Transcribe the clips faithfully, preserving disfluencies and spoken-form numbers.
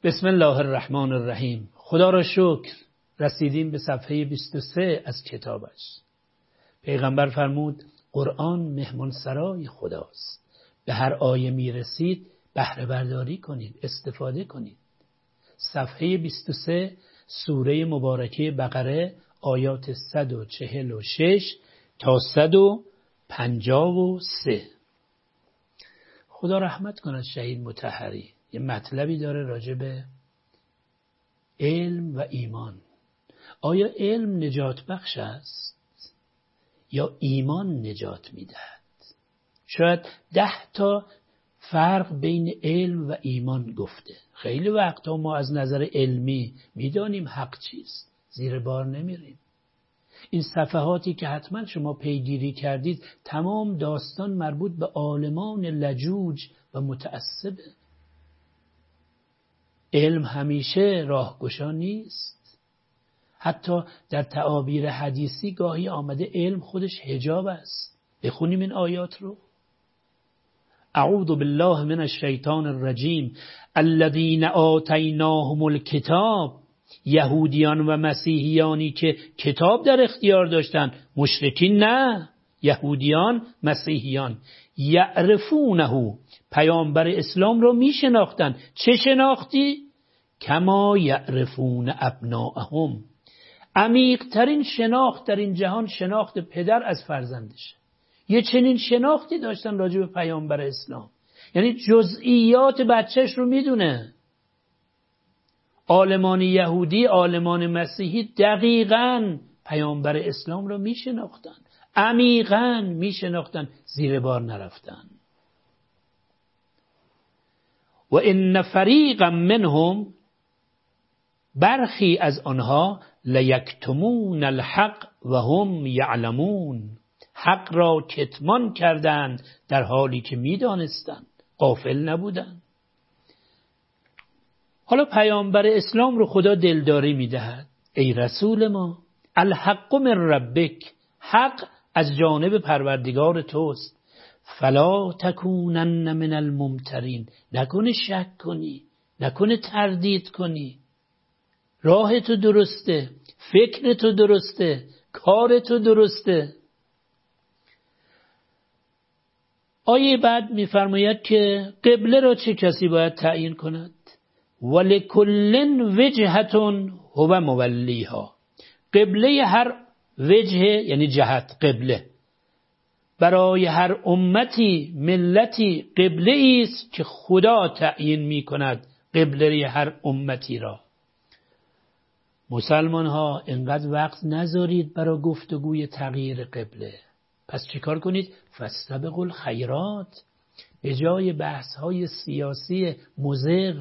بسم الله الرحمن الرحیم. خدا را شکر رسیدیم به صفحه بیست و سه از کتابش. پیغمبر فرمود قرآن مهمانسرای خداست. به هر آیه می رسید بهره برداری کنید، استفاده کنید. صفحه بیست و سه سوره مبارکه بقره آیات صد و چهل و شش تا صد و پنجاه و سه. خدا رحمت کند شهید مطهری. یه مطلبی داره راجع به علم و ایمان. آیا علم نجات بخش است یا ایمان نجات میدهد؟ شاید ده تا فرق بین علم و ایمان گفته. خیلی وقتا ما از نظر علمی میدانیم حق چیست، زیر بار نمیریم. این صفحاتی که حتما شما پیگیری کردید تمام داستان مربوط به عالمان لجوج و متعصبه. علم همیشه راهگشا نیست. حتی در تعابیر حدیثی گاهی آمده علم خودش حجاب است. بخونیم این آیات رو. اعوذ بالله من الشیطان الرجیم. الذین آتیناهم الکتاب، یهودیان و مسیحیانی که کتاب در اختیار داشتن، مشرکین نه، یهودیان مسیحیان. یعرفونه، پیامبر اسلام رو می شناختن. چه شناختی؟ کما یعرفون ابناءهم، عمیق ترین شناخت در این جهان شناخت پدر از فرزندشه. یه چنین شناختی داشتن راجع به پیامبر اسلام، یعنی جزئیات بچهش رو میدونه. عالمان یهودی، عالمان مسیحی دقیقاً پیامبر اسلام رو میشناختن، عمیقاً میشناختن، زیر بار نرفتن. و ان فریقا منهم، برخی از آنها، لیکتمون الحق و هم یعلمون، حق را کتمان کردند در حالی که میدانستند، غافل نبودند. حالا پیامبر اسلام رو خدا دلداری میدهد. ای رسول ما، الحق من ربک، حق از جانب پروردگار توست. فلا تکونن من الممترین، نکنه شک کنی، نکنه تردید کنی. راه تو درسته، فکر تو درسته، کار تو درسته. آیه بعد میفرماید که قبله را چه کسی باید تعیین کند؟ ولکل وجهة هو مولیها، قبله هر وجه یعنی جهت، قبله برای هر امتی ملتی قبله است که خدا تعیین می کند قبله هر امتی را. مسلمان ها انقدر وقت نذارید برای گفتگوی تغییر قبله. پس چیکار کنید؟ فاستبقوا الخیرات. به جای بحث های سیاسی مضر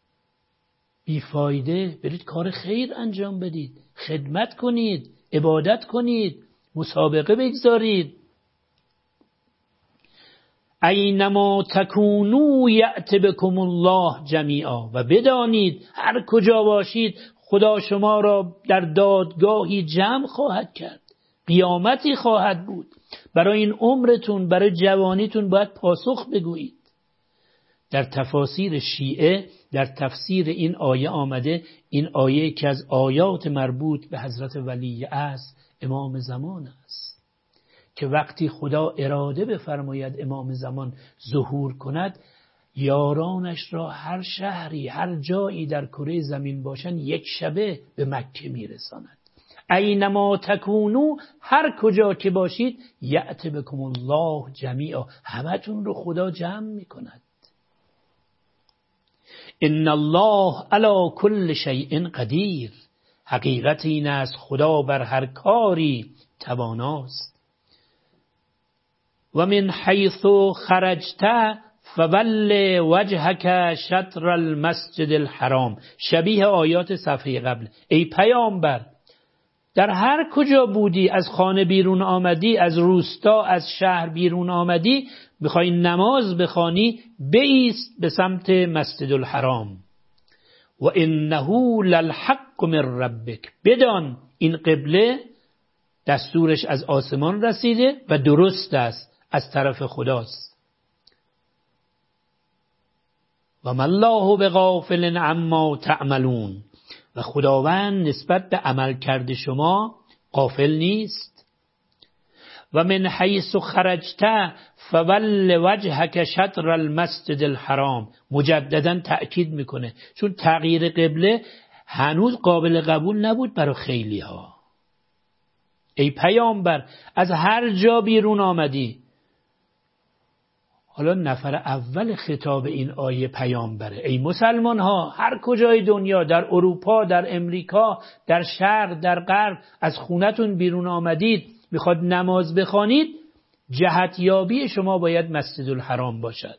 بیفایده برید کار خیر انجام بدید، خدمت کنید، عبادت کنید، مسابقه بگذارید. اینما تکونوا یأت بکم الله جمیعا، و بدانید هر کجا باشید خدا شما را در دادگاهی جمع خواهد کرد، قیامتی خواهد بود. برای این عمرتون، برای جوانیتون باید پاسخ بگویید. در تفاسیر شیعه در تفسیر این آیه آمده، این آیه که از آیات مربوط به حضرت ولی است، امام زمان است، که وقتی خدا اراده بفرماید امام زمان ظهور کند، یارانش را هر شهری، هر جایی در کره زمین باشن، یک شبه به مکه میرساند. اینما تکونو، هر کجا که باشید، یأت بکم الله جمیعا، همتون رو خدا جمع میکند. ان الله علی کل شیء قدیر، حقیقت این است خدا بر هر کاری تواناست. و من حیث خرجت فول وجهک شطر المسجد الحرام، شبیه آیات صفحه قبل. ای پیامبر، در هر کجا بودی، از خانه بیرون آمدی، از روستا، از شهر بیرون آمدی، بخوای نماز بخوانی، بایست به سمت مسجد الحرام. و انه للحق من ربک، بدان این قبله دستورش از آسمان رسیده و درست است، از طرف خداست. و ما الله بغافل عما تعملون، و خداوند نسبت به عمل کرده شما غافل نیست. و من حیث خرجت فول وجهک شطر المسجد الحرام، مجددا تأکید میکنه، چون تغییر قبله هنوز قابل قبول نبود برای خیلی ها. ای پیامبر از هر جا بیرون آمدی، حالا نفر اول خطاب این آیه پیامبره، ای مسلمان ها هر کجای دنیا، در اروپا، در امریکا، در شرق، در غرب، از خونتون بیرون آمدید میخواد نماز بخوانید، جهتیابی شما باید مسجد الحرام باشد.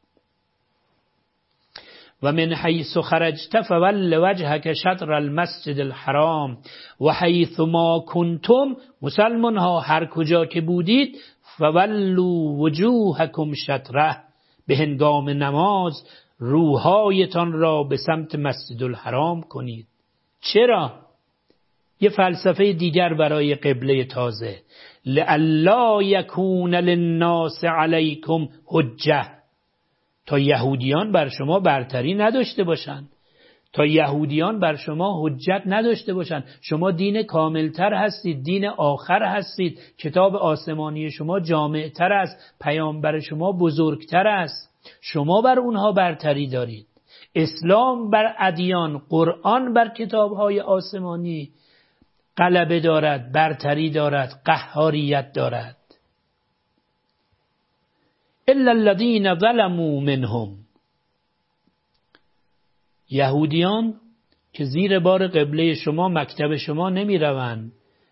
و من حیث خرجت فول وجهک شطر المسجد الحرام و حیث ما کنتم، مسلمان ها هر کجا که بودید، فولوا وجوهکم شطره، به هنگام نماز روحایتان را به سمت مسجد الحرام کنید. چرا؟ یه فلسفه دیگر برای قبله تازه، لئلا یکون للناس علیکم حجه، تا یهودیان بر شما برتری نداشته باشند، تا یهودیان بر شما حجت نداشته باشند. شما دین کاملتر هستید، دین آخر هستید، کتاب آسمانی شما جامعتر است، پیامبر شما بزرگتر است، شما بر اونها برتری دارید. اسلام بر ادیان، قرآن بر کتابهای آسمانی غلبه دارد، برتری دارد، قهاریت دارد. الا الذين ظلموا منهم، یهودیان که زیر بار قبله شما، مکتب شما نمی روند،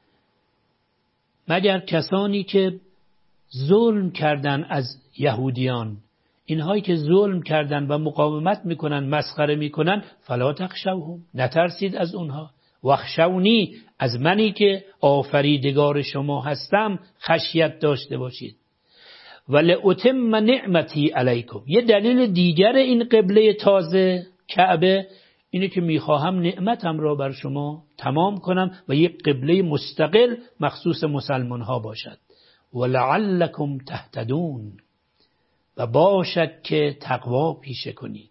مگر کسانی که ظلم کردن از یهودیان، اینهایی که ظلم کردن و مقاومت میکنن، مسخره میکنن، فلا تخشوهم، نترسید از اونها، واخشونی، از منی که آفریدگار شما هستم خشیت داشته باشید. ولأتم نعمتی علیکم، یه دلیل دیگر این قبله تازه کعبه اینه که میخواهم نعمتم را بر شما تمام کنم و یک قبله مستقل مخصوص مسلمان ها باشد. ولعلکم تهتدون، و باشد که تقوا پیشه کنید.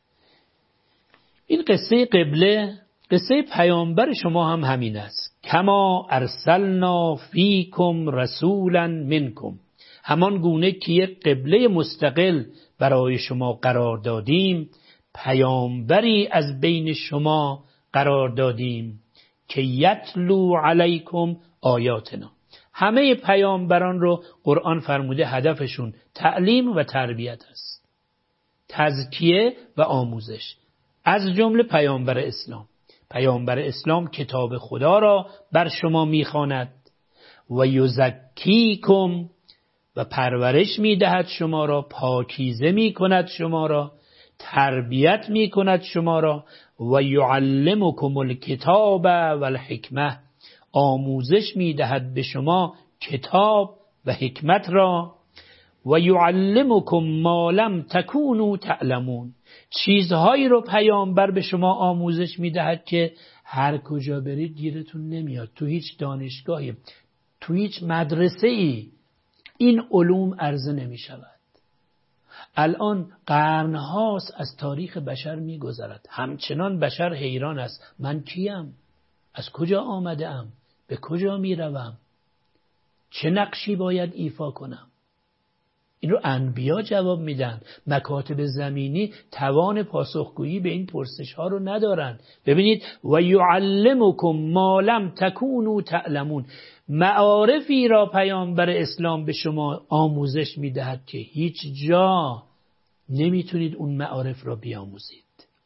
این قصه قبله قصه پیامبر شما هم همین است. کما ارسلنا فیکم رسولا منکم، همان گونه که یک قبله مستقل برای شما قرار دادیم، پیامبری از بین شما قرار دادیم که یتلو علیکم آیاتنا. همه پیامبران رو قرآن فرموده هدفشون تعلیم و تربیت است، تزکیه و آموزش، از جمله پیامبر اسلام. پیامبر اسلام کتاب خدا را بر شما میخواند و یزکیکم، و پرورش میدهد شما را، پاکیزه میکند شما را، تربیت میکند شما را. و یعلمکم الکتاب و الحکمه، آموزش میدهد به شما کتاب و حکمت را. و یعلمکم ما لم تکونوا تعلمون، چیزهایی رو پیامبر به شما آموزش میدهد که هر کجا برید گیرتون نمیاد، تو هیچ دانشگاهی، تو هیچ مدرسه ای این علوم عرضه نمی شود. الان قرنهاست از تاریخ بشر می گذرد، همچنان بشر حیران است. من کیم؟ از کجا آمده ام؟ به کجا می روم؟ چه نقشی باید ایفا کنم؟ این رو انبیا جواب میدن. مکاتب زمینی توان پاسخگویی به این پرسش ها رو ندارن. ببینید و یعلمکم ما لم تکونوا تعلمون، معارفی را پیامبر اسلام به شما آموزش میدهد که هیچ جا نمیتونید اون معارف را بیاموزید.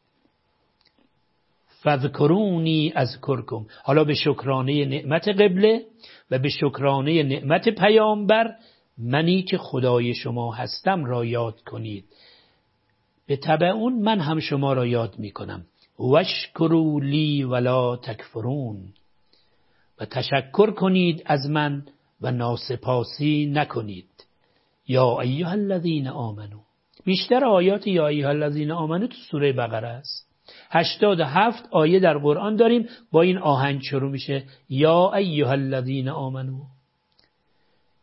فذکرونی اذکرکم، حالا به شکرانه نعمت قبله و به شکرانه نعمت پیامبر، منی که خدای شما هستم را یاد کنید. به تبع اون من هم شما را یاد میکنم. واشکروا لی ولا تکفرون، و تشکر کنید از من و ناسپاسی نکنید. یا ایها الذین آمنو، بیشتر آیات یا ایها الذین آمنو تو سوره بقره است. هشتاد و هفت آیه در قرآن داریم با این آهنگ شروع میشه، یا ایها الذین آمنو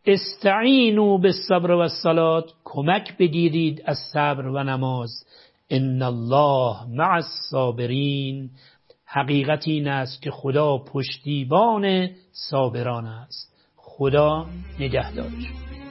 استعینوا بالصبر والصلاة، کمک بگیرید از صبر و نماز. ان الله مع الصابرین، حقیقت این است که خدا پشتیبان صابران است. خدا نگهدارش.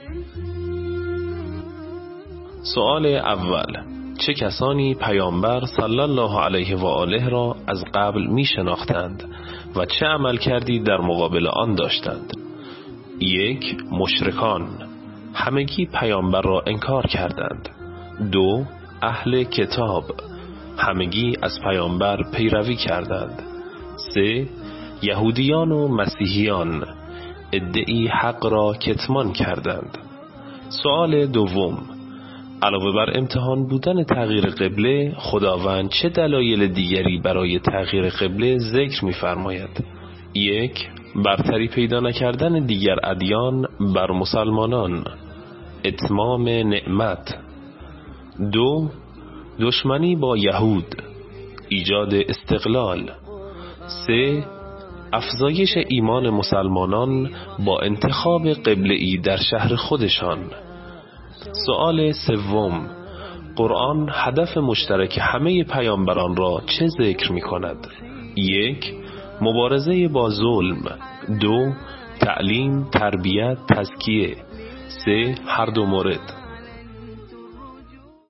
سوال اول: چه کسانی پیامبر صلی الله علیه و آله را از قبل می شناختند و چه عمل کردی در مقابل آن داشتند؟ یک، مشرکان، همگی پیامبر را انکار کردند. دو، اهل کتاب، همگی از پیامبر پیروی کردند. سه، یهودیان و مسیحیان، ادعی حق را کتمان کردند. سوال دوم: علاوه بر امتحان بودن تغییر قبله، خداوند چه دلایل دیگری برای تغییر قبله ذکر می‌فرماید؟ یک، برتری پیدا نکردن دیگر ادیان بر مسلمانان، اتمام نعمت. دو، دشمنی با یهود، ایجاد استقلال. سه، افزایش ایمان مسلمانان با انتخاب قبله‌ای در شهر خودشان. سوال سوم: قرآن هدف مشترک همه پیامبران را چه ذکر می کند؟ یک، مبارزه با ظلم. دو، تعلیم، تربیت، تزکیه. سه، هر دو مورد.